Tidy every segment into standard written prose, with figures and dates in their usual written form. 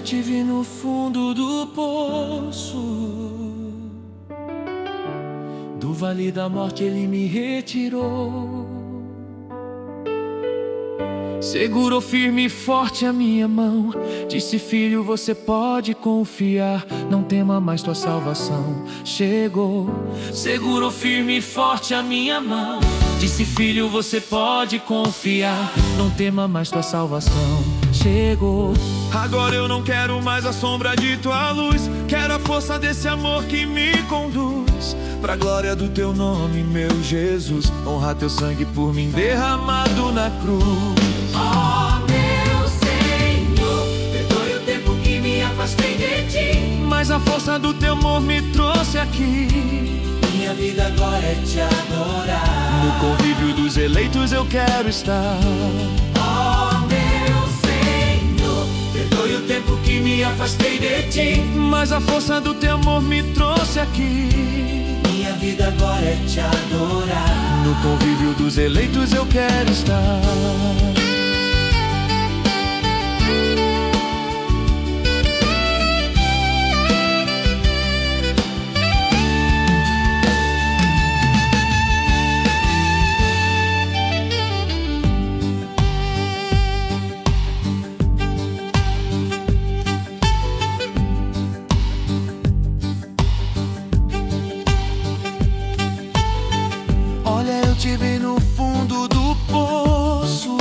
te vi no fundo do poço, do vale da morte ele me retirou. Segurou firme e forte a minha mão, disse: filho, você pode confiar, não tema mais, tua salvação chegou. Segurou firme e forte a minha mão, disse: filho, você pode confiar, não tema mais, tua salvação chegou. Agora eu não quero mais a sombra de tua luz, quero a força desse amor que me conduz pra glória do teu nome, meu Jesus. Honrar teu sangue por mim derramado na cruz. Oh, meu Senhor, perdoe o tempo que me afastei de ti, mas a força do teu amor me trouxe aqui. Minha vida agora é te adorar, no convívio dos eleitos eu quero estar. Oh, meu Senhor, perdoe o tempo que me afastei de ti, mas a força do teu amor me trouxe aqui. Minha vida agora é te adorar, no convívio dos eleitos eu quero estar. Eu te vi no fundo do poço,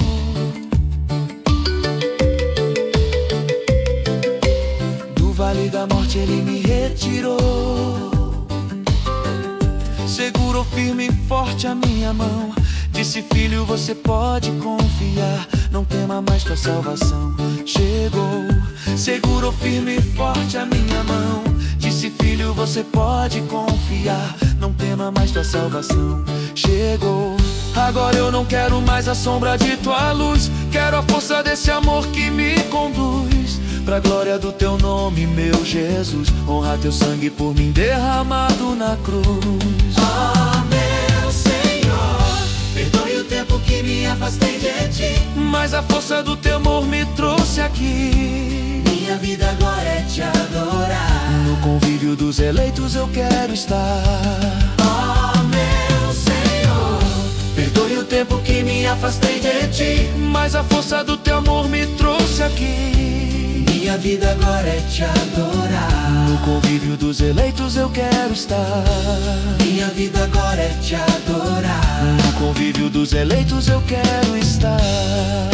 do vale da morte ele me retirou. Segurou firme e forte a minha mão, disse: filho, você pode confiar, não tema mais, tua salvação chegou. Segurou firme e forte a minha mão, disse: filho, você pode confiar, não tema mais, tua salvação chegou. Agora eu não quero mais a sombra de tua luz, quero a força desse amor que me conduz pra glória do teu nome, meu Jesus. Honrar teu sangue por mim derramado na cruz. Oh, meu Senhor, perdoe o tempo que me afastei de ti, mas a força do teu amor me trouxe aqui. Minha vida agora é te adorar, no convívio dos eleitos eu quero estar. Oh, meu Senhor, perdoe o tempo que me afastei de ti, mas a força do teu amor me trouxe aqui. Minha vida agora é te adorar, no convívio dos eleitos eu quero estar. Minha vida agora é te adorar, no convívio dos eleitos eu quero estar.